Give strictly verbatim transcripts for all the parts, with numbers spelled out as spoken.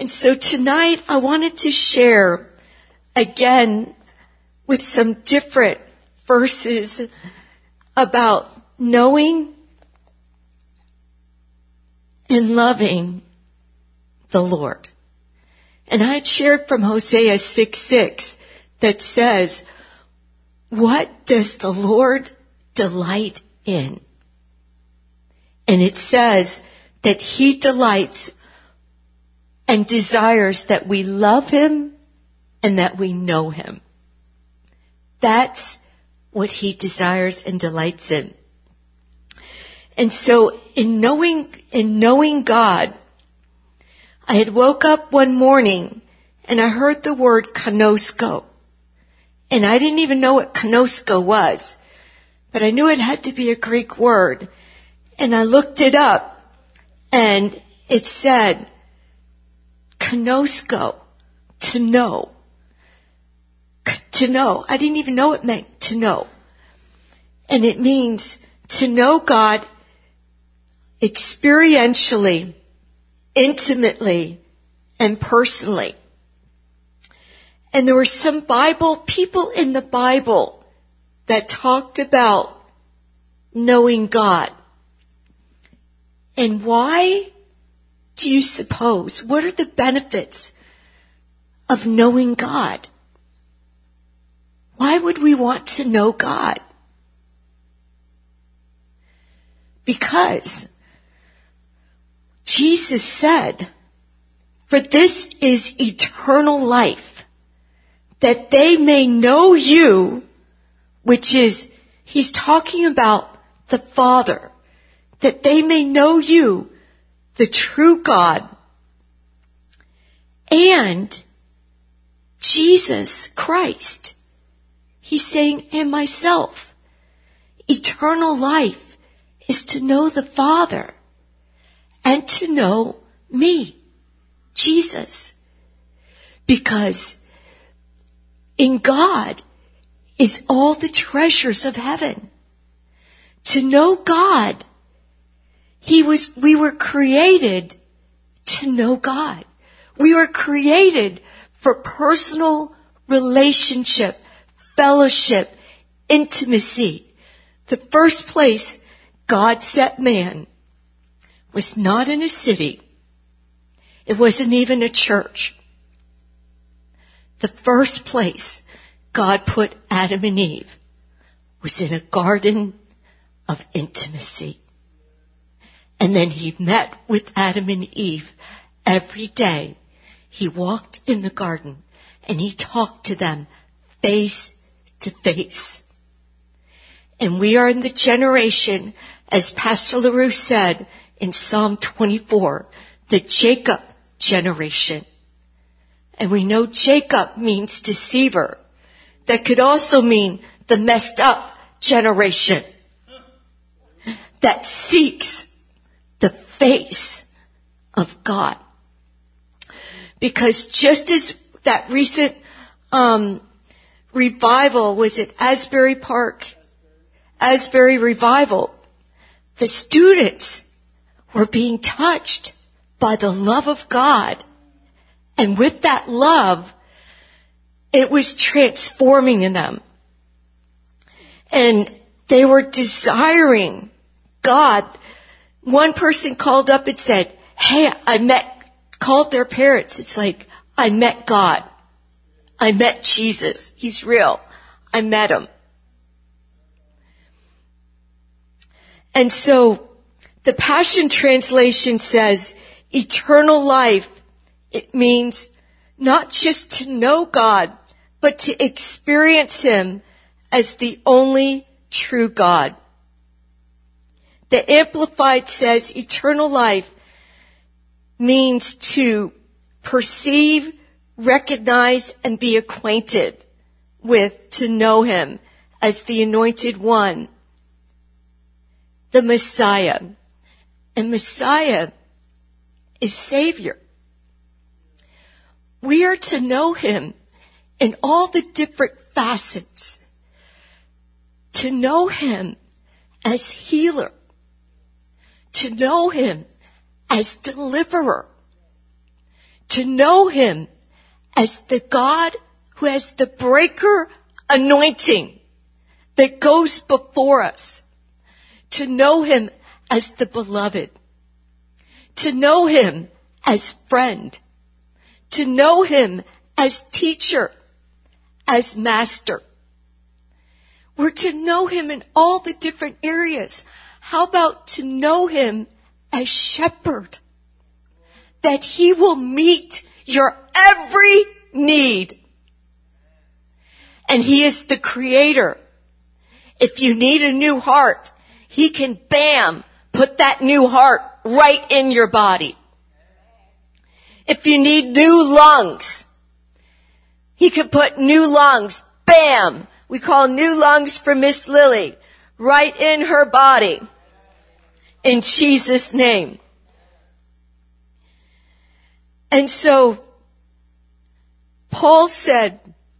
And so tonight I wanted to share again with some different verses about knowing and loving the Lord. And I had shared from Hosea six six that says, what does the Lord delight in? And it says that he delights and desires that we love him and that we know him. That's what he desires and delights in. And so in knowing, in knowing God, I had woke up one morning and I heard the word kenosko. And I didn't even know what kenosko was, but I knew it had to be a Greek word. And I looked it up and it said kenosko, to know. To know. I didn't even know what it meant to know. And it means to know God experientially, intimately, and personally. And there were some Bible, people in the Bible that talked about knowing God. And why do you suppose? What are the benefits of knowing God? Why would we want to know God? Because Jesus said, for this is eternal life, that they may know you, which is, he's talking about the Father, that they may know you, the true God, and Jesus Christ. He's saying, and myself. Eternal life is to know the Father and to know me, Jesus. Because in God is all the treasures of heaven. To know God, He was, we were created to know God. We were created for personal relationship, fellowship, intimacy. The first place God set man was not in a city. It wasn't even a church. The first place God put Adam and Eve was in a garden of intimacy. And then he met with Adam and Eve every day. He walked in the garden and he talked to them face to face. And we are in the generation, as Pastor LaRue said in Psalm twenty-four, the Jacob generation. And we know Jacob means deceiver. That could also mean the messed up generation that seeks the face of God. Because just as that recent um, revival was at Asbury Park, Asbury Revival, the students were being touched by the love of God. And with that love, it was transforming in them. And they were desiring God. One person called up and said, hey, I met, called their parents. It's like, I met God. I met Jesus. He's real. I met him. And so the Passion Translation says, eternal life, it means not just to know God, but to experience him as the only true God. The Amplified says eternal life means to perceive, recognize, and be acquainted with, to know him as the anointed one, the Messiah. And Messiah is Savior. We are to know him in all the different facets. To know him as healer. To know him as deliverer. To know him as the God who has the breaker anointing that goes before us. To know him as the beloved. To know him as friend. To know him as teacher, as master. We're to know him in all the different areas. How about to know him as shepherd? That he will meet your every need. And he is the creator. If you need a new heart, he can, bam, put that new heart right in your body. If you need new lungs, he can put new lungs, bam. We call new lungs for Miss Lily, right in her body. In Jesus' name. And so, Paul said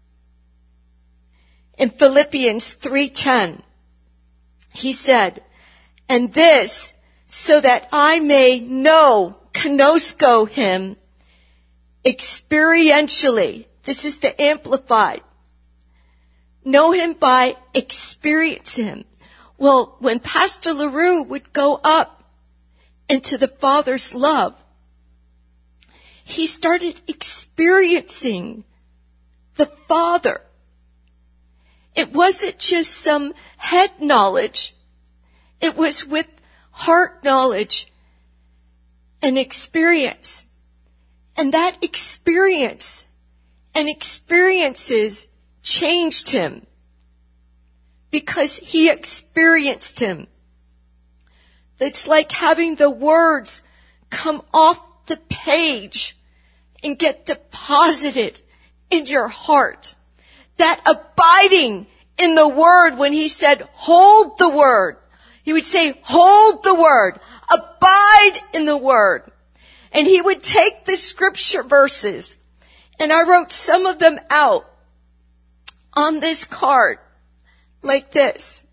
in Philippians three ten, he said, and this so that I may know, gnosko him, experientially. This is the Amplified. Know him by experience him. Well, when Pastor LaRue would go up into the Father's love, he started experiencing the Father. It wasn't just some head knowledge. It was with heart knowledge and experience. And that experience and experiences changed him because he experienced him. It's like having the words come off the page and get deposited in your heart. That abiding in the word, when he said, hold the word, he would say, hold the word, abide in the word. And he would take the scripture verses, and I wrote some of them out on this card, like this,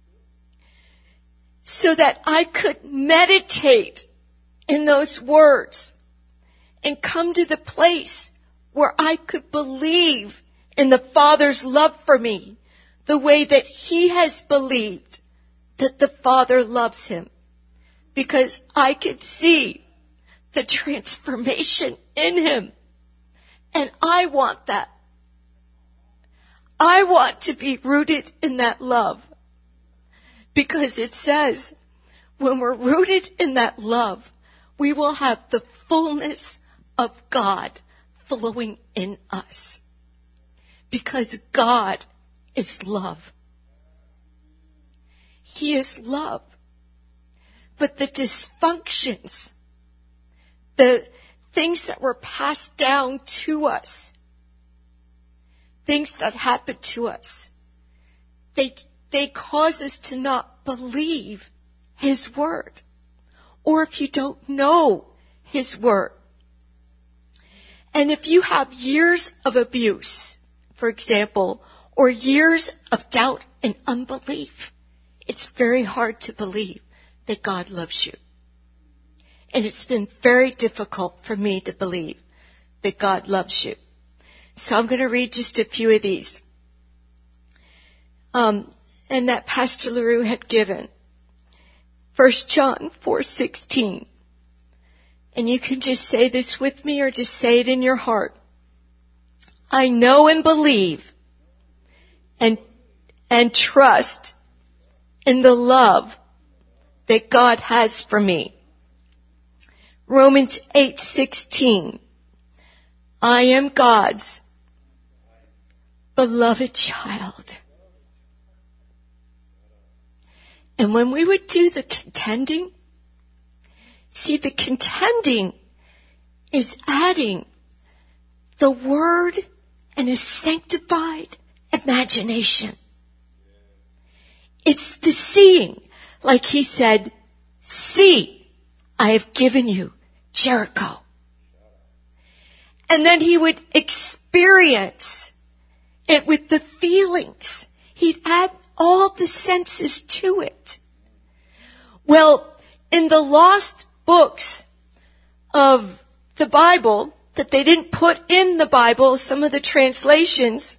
so that I could meditate in those words and come to the place where I could believe in the Father's love for me the way that he has believed that the Father loves him. Because I could see the transformation in him. And I want that. I want to be rooted in that love. Because it says, when we're rooted in that love, we will have the fullness of God flowing in us. Because God is love. He is love. But the dysfunctions, the things that were passed down to us, things that happened to us, they, they cause us to not believe his word. Or if you don't know his word. And if you have years of abuse, for example, or years of doubt and unbelief, it's very hard to believe that God loves you. And it's been very difficult for me to believe that God loves you. So I'm going to read just a few of these. Um, and that Pastor LaRue had given. First John four sixteen. And you can just say this with me or just say it in your heart. I know and believe and, and trust in the love that God has for me. Romans eight sixteen. I am God's beloved child. And when we would do the contending, see, the contending is adding the word and a sanctified imagination. It's the seeing. Like he said, see, I have given you Jericho. And then he would experience it with the feelings. He'd add all the senses to it. Well, in the lost books of the Bible, that they didn't put in the Bible, some of the translations.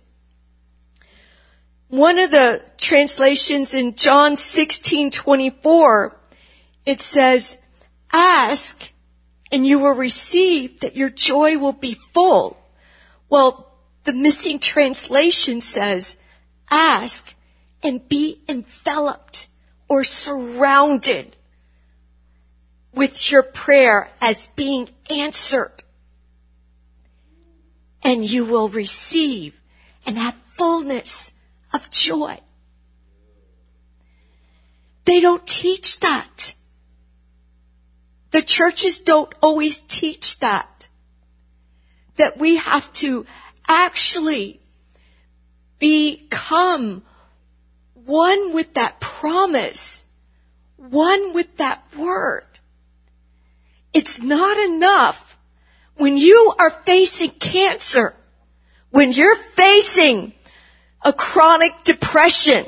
One of the translations in John sixteen twenty-four, it says, ask and you will receive that your joy will be full. Well, the missing translation says, ask and be enveloped or surrounded with your prayer as being answered. And you will receive and have fullness of joy. They don't teach that. The churches don't always teach that. That we have to actually become one with that promise, one with that word. It's not enough when you are facing cancer, when you're facing a chronic depression,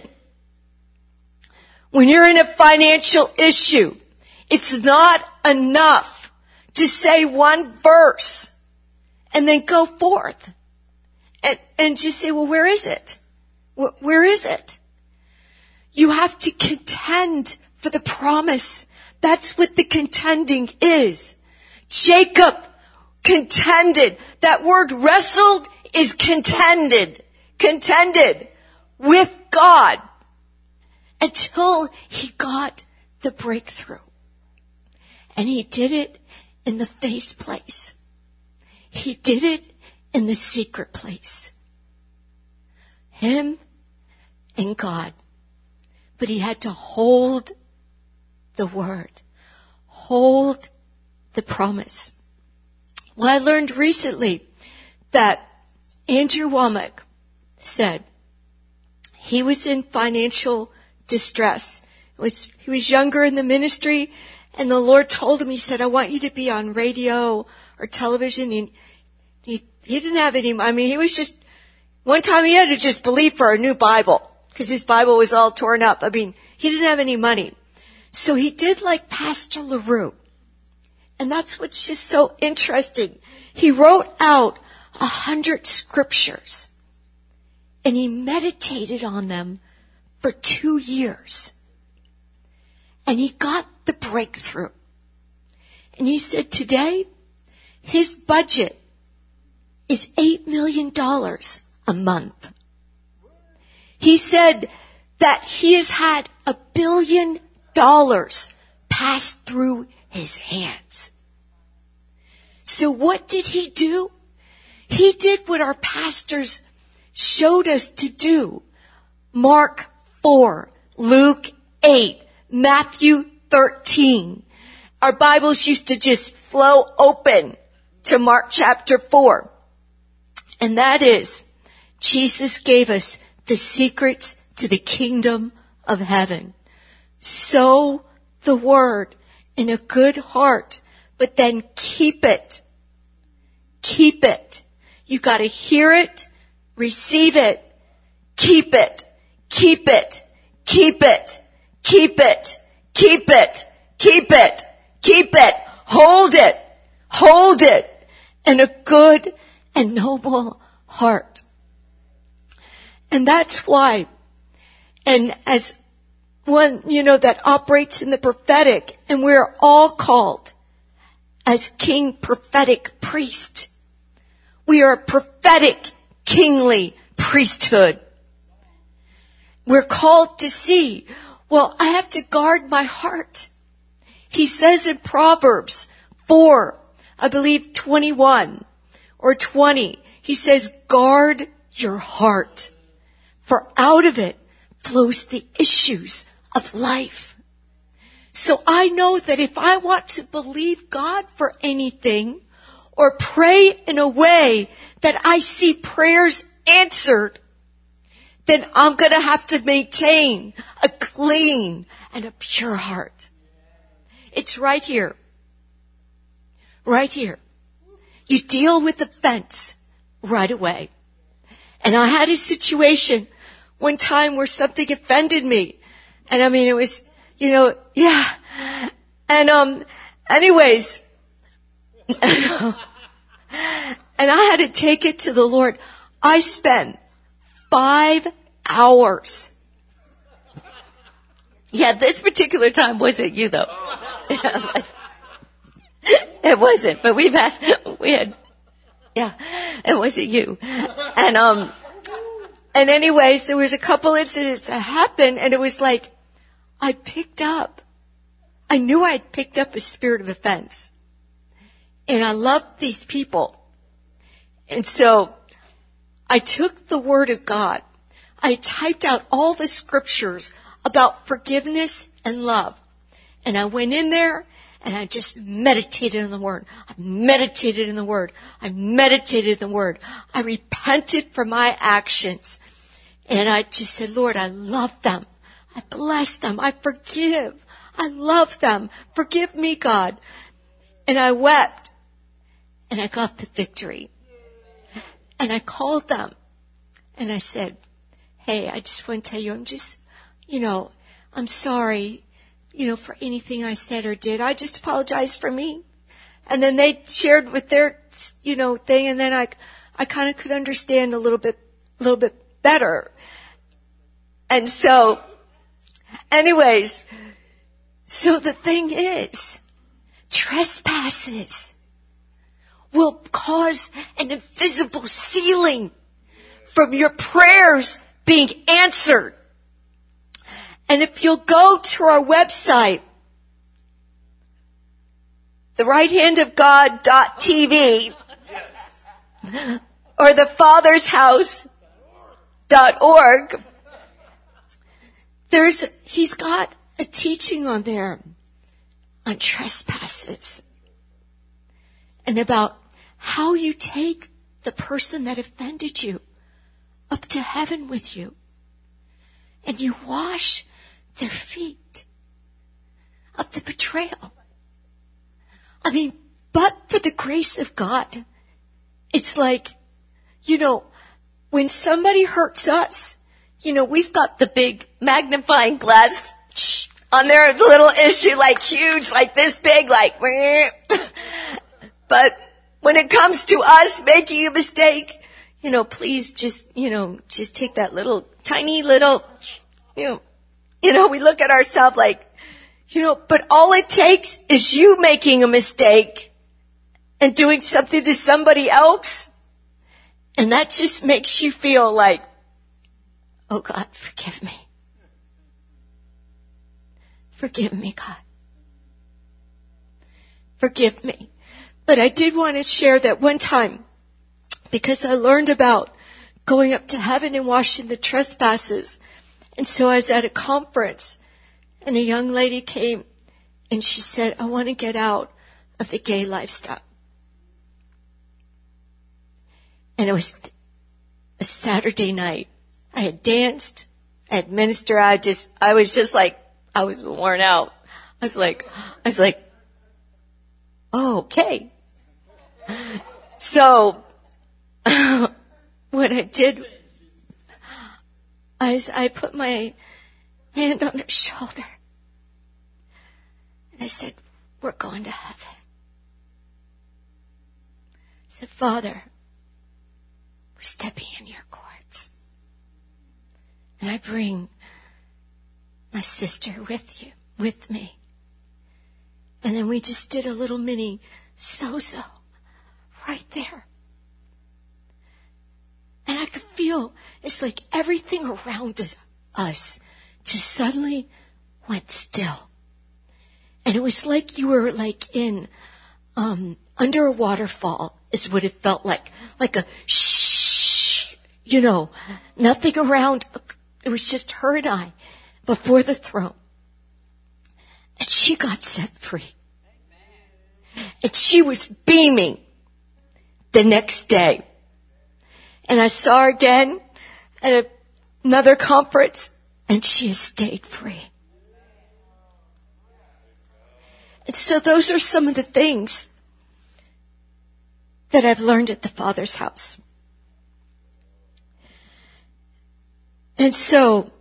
when you're in a financial issue. It's not enough to say one verse and then go forth and, and just say, well, where is it? Where, where is it? You have to contend for the promise. That's what the contending is. Jacob contended. That word wrestled is contended. Contended with God until he got the breakthrough. And he did it in the face place. He did it in the secret place. Him and God. But he had to hold the word. Hold the promise. Well, I learned recently that Andrew Wommack said he was in financial distress. It was, he was younger in the ministry, and the Lord told him, he said, I want you to be on radio or television. He, he, he didn't have any, I mean, he was just, one time he had to just believe for a new Bible because his Bible was all torn up. I mean, he didn't have any money. So he did like Pastor LaRue. And that's what's just so interesting. He wrote out a hundred scriptures and he meditated on them for two years. And he got the breakthrough. And he said today, his budget is eight million dollars a month. He said that he has had a billion dollars pass through his hands. So what did he do? He did what our pastors showed us to do. Mark four, Luke eight, Matthew thirteen. Our Bibles used to just flow open to Mark chapter four. And that is, Jesus gave us the secrets to the kingdom of heaven. Sow the word in a good heart, but then keep it. Keep it. You gotta hear it, receive it, keep it, keep it, keep it, keep it, keep it, keep it, keep it, hold it, hold it in a good and noble heart. And that's why, and as one, you know, that operates in the prophetic, and we're all called as king prophetic priest. We are a prophetic kingly priesthood. We're called to see, well, I have to guard my heart. He says in Proverbs four, I believe twenty-one or twenty, he says, guard your heart, for out of it flows the issues of life. So I know that if I want to believe God for anything or pray in a way that I see prayers answered, then I'm going to have to maintain a clean and a pure heart. It's right here. Right here. You deal with offense right away. And I had a situation one time where something offended me. And I mean, it was, you know, yeah. And, um, anyways, And I had to take it to the Lord. I spent five hours. Yeah, this particular time wasn't you though. It wasn't, but we've had, we had, yeah, it wasn't you. And, um, and anyways, there was a couple incidents that happened and it was like, I picked up, I knew I had picked up a spirit of offense. And I loved these people. And so I took the word of God. I typed out all the scriptures about forgiveness and love. And I went in there and I just meditated on the word. I meditated in the word. I meditated in the word. I repented for my actions. And I just said, Lord, I love them. I bless them. I forgive. I love them. Forgive me, God. And I wept. And I got the victory. And I called them. And I said, hey, I just want to tell you, I'm just, you know, I'm sorry, you know, for anything I said or did. I just apologize for me. And then they shared with their, you know, thing. And then I, I kind of could understand a little bit, a little bit better. And so, anyways, so the thing is, trespasses will cause an invisible ceiling from your prayers being answered. And if you'll go to our website, the right hand of God dot T V or the fathers house dot org, there's, he's got a teaching on there on trespasses and about how you take the person that offended you up to heaven with you and you wash their feet of the betrayal. I mean, but for the grace of God, it's like, you know, when somebody hurts us, you know, we've got the big magnifying glass on their little issue, like huge, like this big, like, but when it comes to us making a mistake, you know, please just, you know, just take that little, tiny little, you know, you know, we look at ourselves like, you know, but all it takes is you making a mistake and doing something to somebody else. And that just makes you feel like, oh God, forgive me. Forgive me, God. Forgive me. But I did want to share that one time because I learned about going up to heaven and washing the trespasses. And so I was at a conference and a young lady came and she said, I want to get out of the gay lifestyle. And it was a Saturday night. I had danced, I had ministered, I just, I was just like, I was worn out. I was like, I was like, oh, okay. So, what I did, I, I put my hand on her shoulder. And I said, we're going to heaven. I said, Father, we're stepping in your courts. And I bring my sister with you, with me. And then we just did a little mini so-so right there. And I could feel it's like everything around us just suddenly went still. And it was like you were like in, um, under a waterfall is what it felt like. Like a shh, you know, nothing around. It was just her and I before the throne. And she got set free. And she was beaming the next day. And I saw her again at a, another conference, and she has stayed free. And so those are some of the things that I've learned at the Father's house. And so,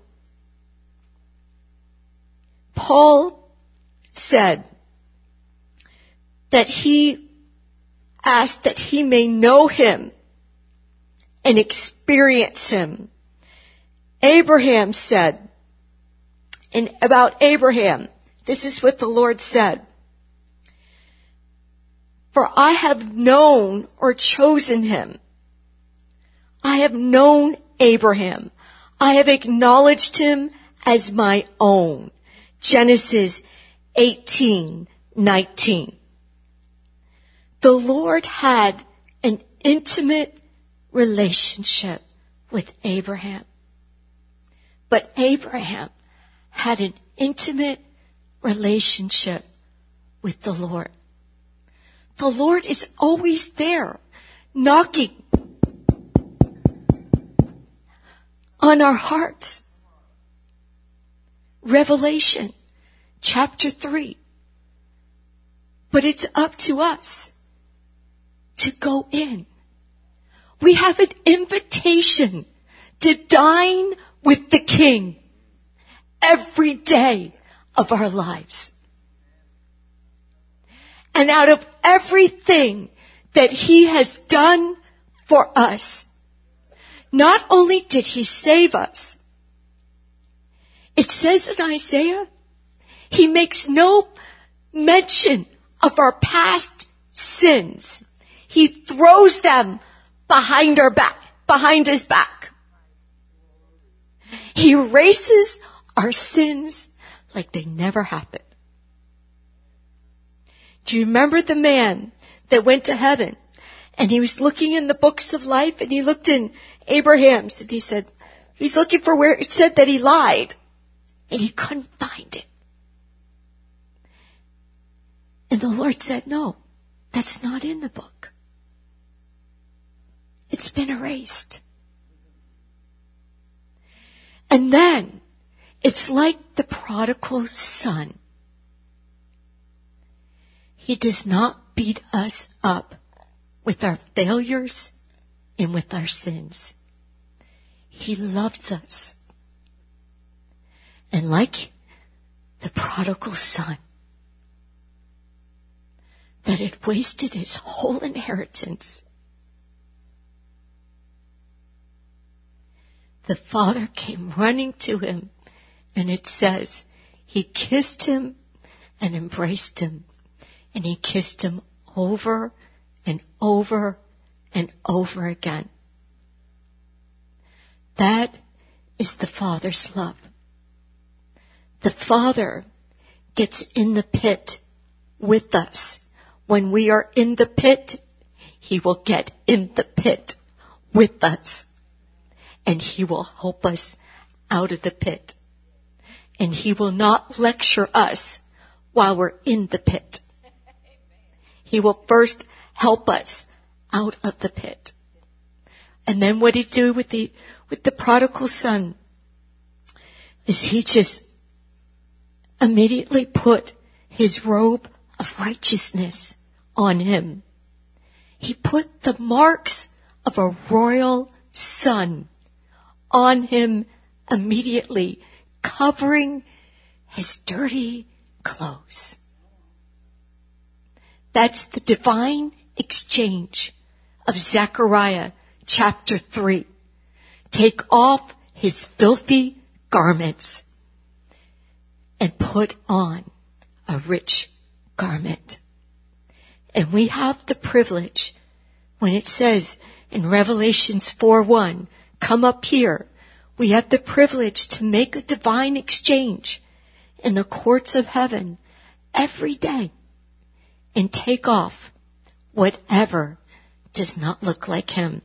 Paul said that he asked that he may know him and experience him. Abraham said, and about Abraham, this is what the Lord said. For I have known or chosen him. I have known Abraham. I have acknowledged him as my own. Genesis eighteen nineteen. The Lord had an intimate relationship with Abraham. But Abraham had an intimate relationship with the Lord. The Lord is always there, knocking on our hearts. Revelation chapter three. But it's up to us to go in. We have an invitation to dine with the King every day of our lives. And out of everything that he has done for us, not only did he save us, it says in Isaiah, he makes no mention of our past sins. He throws them behind our back, behind his back. He erases our sins like they never happened. Do you remember the man that went to heaven and he was looking in the books of life and he looked in Abraham's and he said, he's looking for where it said that he lied and he couldn't find it. And the Lord said, no, that's not in the book. It's been erased. And then it's like the prodigal son. He does not beat us up with our failures and with our sins. He loves us. And like the prodigal son that had wasted his whole inheritance, the father came running to him, and it says he kissed him and embraced him, and he kissed him over and over and over again. That is the Father's love. The Father gets in the pit with us. When we are in the pit, he will get in the pit with us. And he will help us out of the pit. And he will not lecture us while we're in the pit. He will first help us out of the pit. And then what did he do with the, with the prodigal son? Is he just immediately put his robe of righteousness on him. He put the marks of a royal son on him immediately, covering his dirty clothes. That's the divine exchange of Zechariah chapter three. Take off his filthy garments and put on a rich garment. And we have the privilege when it says in Revelations four one, come up here. We have the privilege to make a divine exchange in the courts of heaven every day and take off whatever does not look like him.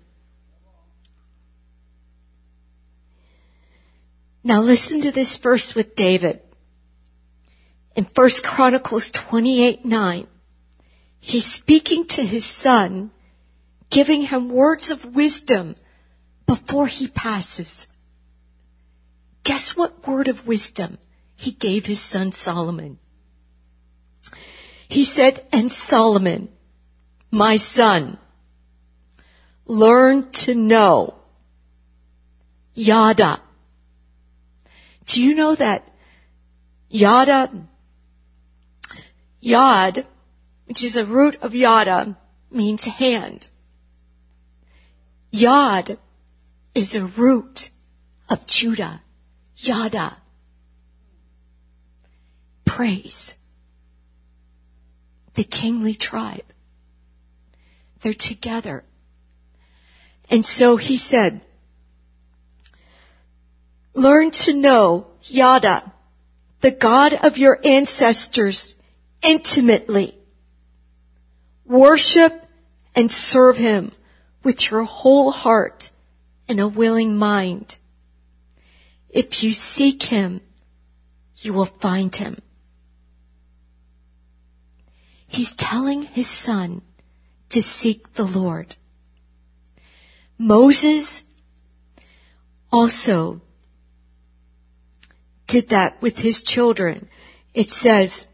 Now listen to this verse with David. In First Chronicles twenty-eight nine, he's speaking to his son, giving him words of wisdom before he passes. Guess what word of wisdom he gave his son Solomon? He said, and Solomon, my son, learn to know Yada. Do you know that Yada, Yad, which is a root of Yada, means hand. Yod is a root of Judah. Yada. Praise. The kingly tribe. They're together. And so he said, learn to know Yada, the God of your ancestors, intimately. Worship and serve him with your whole heart and a willing mind. If you seek him, you will find him. He's telling his son to seek the Lord. Moses also did that with his children. It says,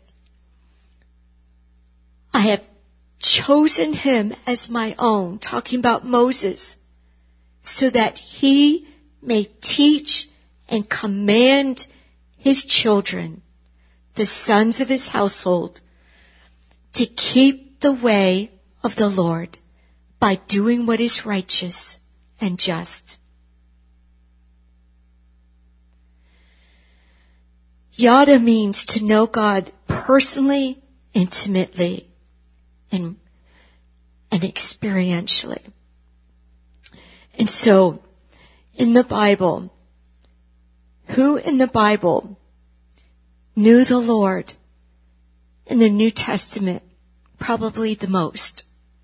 I have chosen him as my own, talking about Moses, so that he may teach and command his children, the sons of his household, to keep the way of the Lord by doing what is righteous and just. Yada means to know God personally, intimately, and, and experientially. And so, in the Bible, who in the Bible knew the Lord in the New Testament probably the most?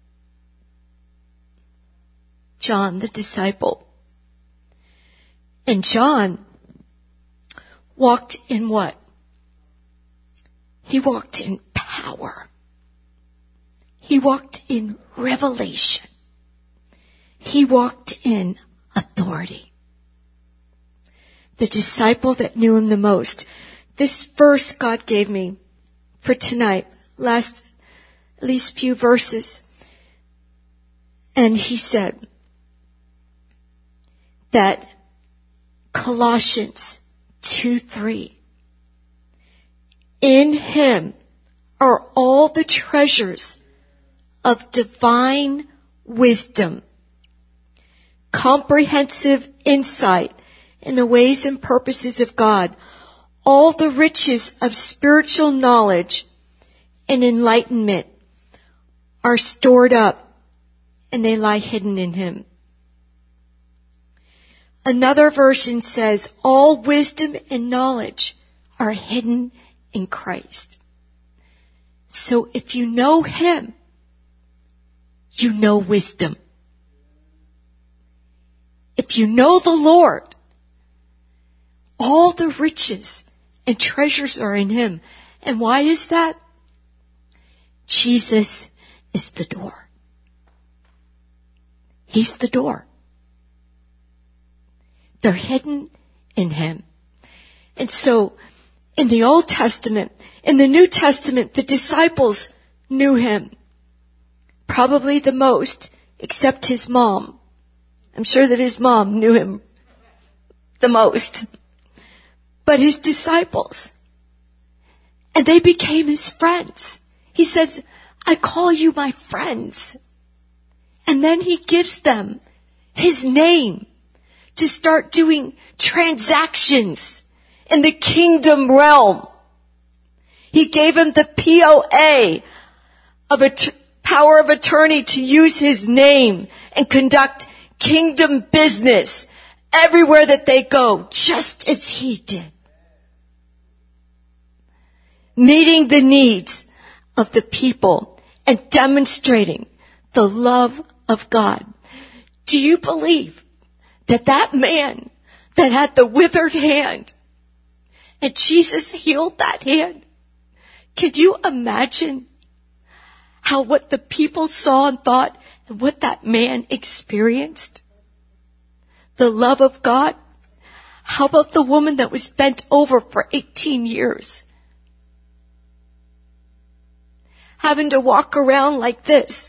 John the disciple. And John walked in what? He walked in power. He walked in revelation. He walked in authority. The disciple that knew him the most. This verse God gave me for tonight, last at least few verses. And he said that Colossians two three, in him are all the treasures of divine wisdom, comprehensive insight in the ways and purposes of God, all the riches of spiritual knowledge and enlightenment are stored up and they lie hidden in him. Another version says, all wisdom and knowledge are hidden in Christ. So if you know him, you know wisdom. If you know the Lord, all the riches and treasures are in him. And why is that? Jesus is the door. He's the door. They're hidden in him. And so, in the Old Testament, in the New Testament, the disciples knew him. Probably the most, except his mom. I'm sure that his mom knew him the most. But his disciples. And they became his friends. He says, I call you my friends. And then he gives them his name to start doing transactions in the kingdom realm. He gave him the P O A of a t- power of attorney to use his name and conduct kingdom business everywhere that they go, just as he did. Meeting the needs of the people and demonstrating the love of God. Do you believe that that man that had the withered hand, and Jesus healed that hand? Can you imagine how what the people saw and thought and what that man experienced? The love of God. How about the woman that was bent over for eighteen years? Having to walk around like this,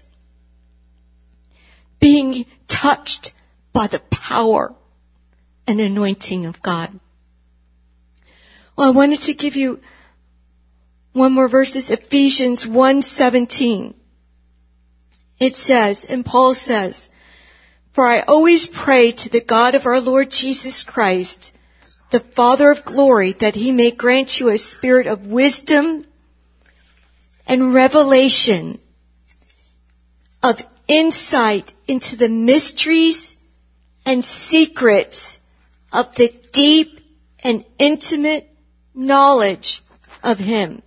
being touched by the power and anointing of God. Well, I wanted to give you one more verse, Ephesians one seventeen. it says, and Paul says, "For I always pray to the God of our Lord Jesus Christ, the Father of glory, that he may grant you a spirit of wisdom and revelation, of insight into the mysteries and secrets of the deep and intimate knowledge of him."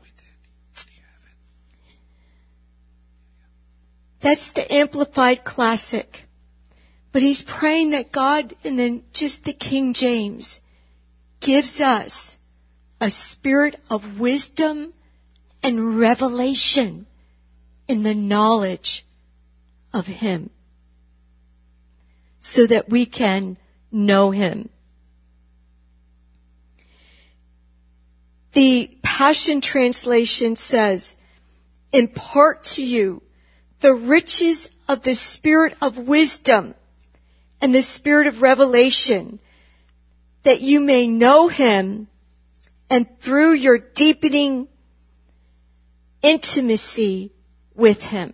That's the Amplified Classic. But he's praying that God, and then just the King James, gives us a spirit of wisdom and revelation in the knowledge of him, so that we can know him. The Passion Translation says, "Impart to you the riches of the spirit of wisdom and the spirit of revelation, that you may know him, and through your deepening intimacy with him."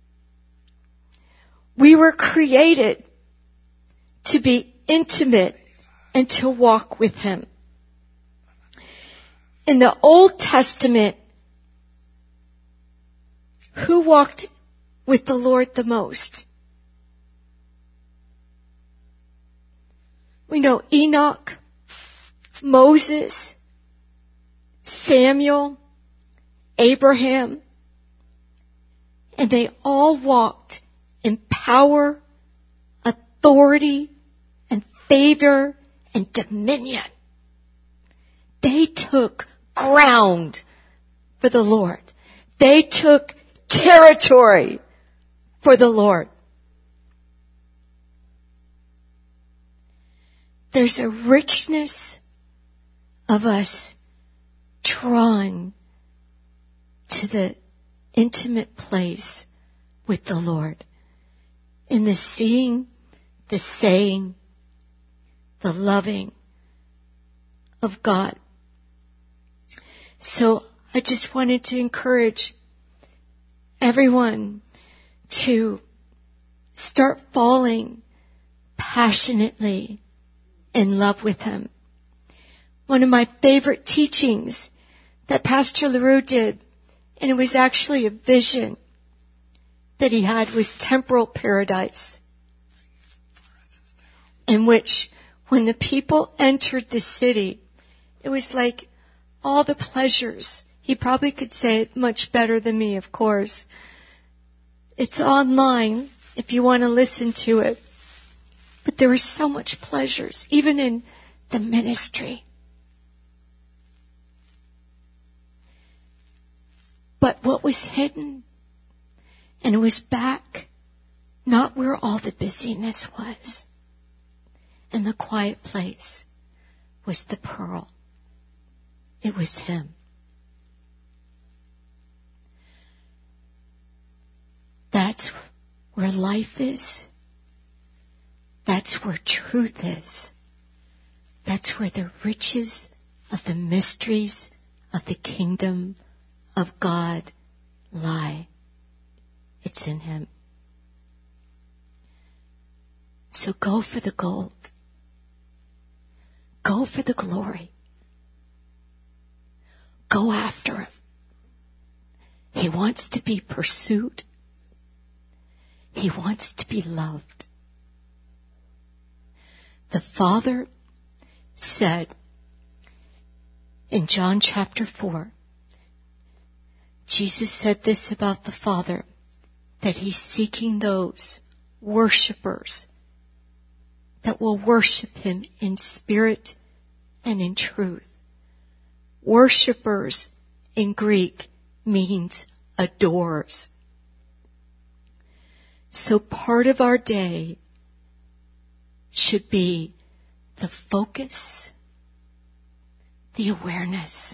We were created to be intimate and to walk with him. In the Old Testament, who walked with the Lord the most? We know Enoch, Moses, Samuel, Abraham, and they all walked in power, authority, and favor, and dominion. They took ground for the Lord. They took territory for the Lord. There's a richness of us drawn to the intimate place with the Lord, in the seeing, the saying, the loving of God. So I just wanted to encourage everyone to start falling passionately in love with him. One of my favorite teachings that Pastor LaRue did, and it was actually a vision that he had, was temporal paradise, in which when the people entered the city, it was like all the pleasures. He probably could say it much better than me, of course. It's online if you want to listen to it. But there was so much pleasures, even in the ministry. But what was hidden, and it was back, not where all the busyness was, in the quiet place, was the pearl. It was him. That's where life is. That's where truth is. That's where the riches of the mysteries of the kingdom of God lie. It's in him. So go for the gold. Go for the glory. Go after him. He wants to be pursued. He wants to be loved. The Father said in John chapter four, Jesus said this about the Father, that he's seeking those worshipers that will worship him in spirit and in truth. Worshipers in Greek means adores. So part of our day should be the focus, the awareness,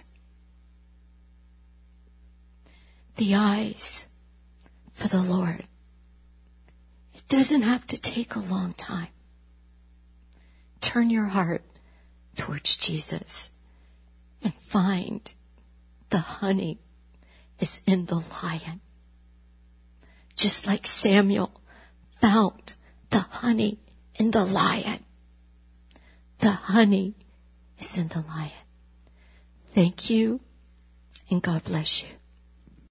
the eyes for the Lord. It doesn't have to take a long time. Turn your heart towards Jesus and find the honey is in the lion. just like Samuel found the honey in the lion. The honey is in the lion. Thank you, and God bless you.